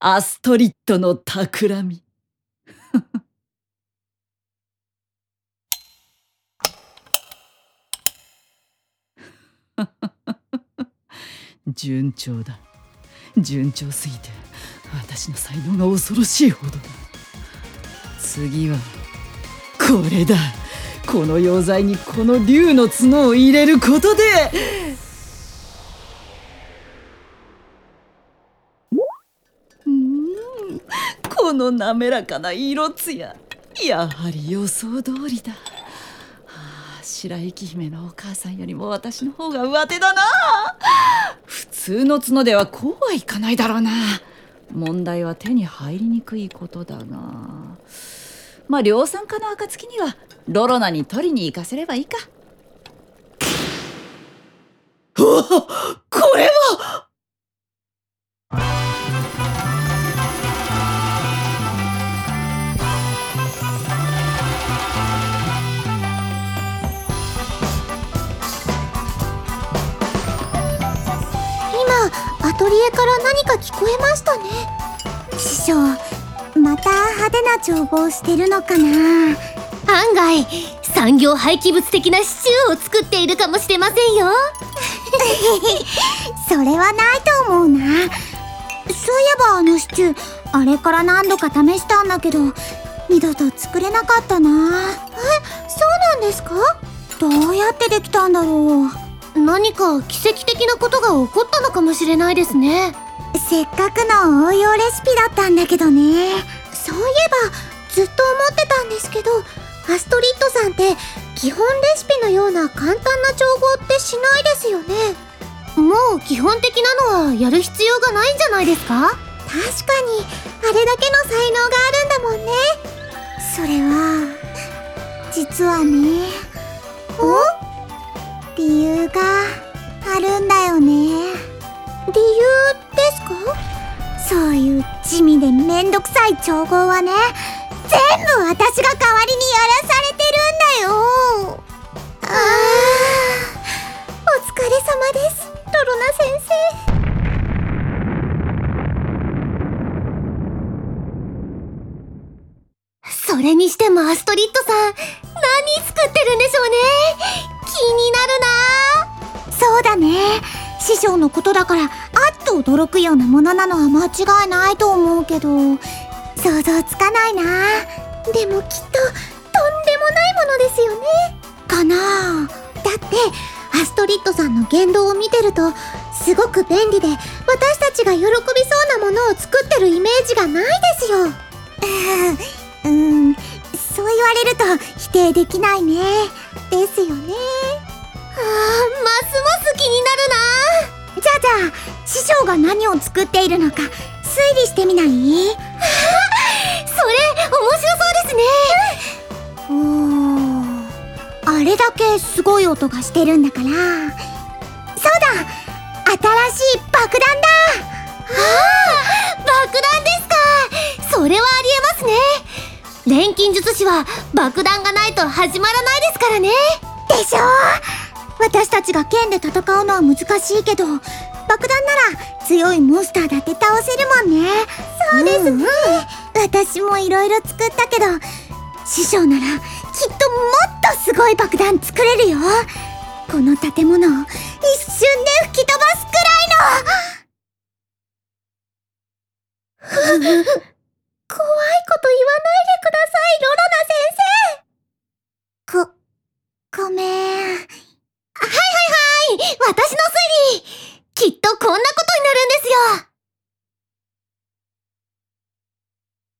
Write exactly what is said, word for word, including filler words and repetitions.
アストリッドの企み。順調だ。順調すぎて私の才能が恐ろしいほどだ。次はこれだ。この溶剤にこの竜の角を入れることで、うーん、この滑らかな色つや、やはり予想通りだ。はあ、白雪姫のお母さんよりも私の方が上手だな。普通の角ではこうはいかないだろうな。問題は手に入りにくいことだが、まあ量産化の暁にはロロナに取りに行かせればいいか。うわっ、これは！ 今アトリエから何か聞こえましたね。師匠、また派手な調合してるのかな。 案外産業廃棄物的なシチューを作っているかもしれませんよ。 それはないと思うな。そういえばあのシチュー、あれから何度か試したんだけど二度と作れなかったな。え、そうなんですか？どうやってできたんだろう。 何か奇跡的なことが起こったのかもしれないですね。 せっかくの応用レシピだったんだけどね。そういえばずっと思ってたんですけど、アストリッドさんって基本レシピのような簡単な調合ってしないですよね。 もう基本的なのはやる必要がないんじゃないですか？ 確かにあれだけの才能があるんだもんね。それは実はね、お？理由があるんだよね。理由ですか？そういう地味でめんどくさい調合はね、全部私が代わりにやらされてるんだよ。あー、お疲れ様です、ロロナ先生。それにしてもアストリッドさん、何作ってるんでしょうね。気になるな。 そうだね。師匠のことだからあっと驚くようなものなのは間違いないと思うけど、想像つかないな。でもきっととんでもないものですよね。かな。だってアストリッドさんの言動を見てるとすごく便利で私たちが喜びそうなものを作ってるイメージがないですよ。うーん、そう言われると否定できないね。ですよね。 あー、ますます気になるな。 じゃあじゃあ師匠が何を作っているのか推理してみない？ それ面白そうですね。 おー、あれだけすごい音がしてるんだから、そうだ、新しい爆弾だ。 ああ、爆弾ですか。それはありえますね。錬金術師は爆弾がないと始まらないですからね。 でしょ。私たちが剣で戦うのは難しいけど、爆弾なら強いモンスターだって倒せるもんね。そうですね、うんうん、私もいろいろ作ったけど、師匠ならきっともっとすごい爆弾作れるよ。この建物を一瞬で吹き飛ばすくらいの。怖いこと言わないでください、ロロナ先生。こ、ごめん。 はいはいはい、私の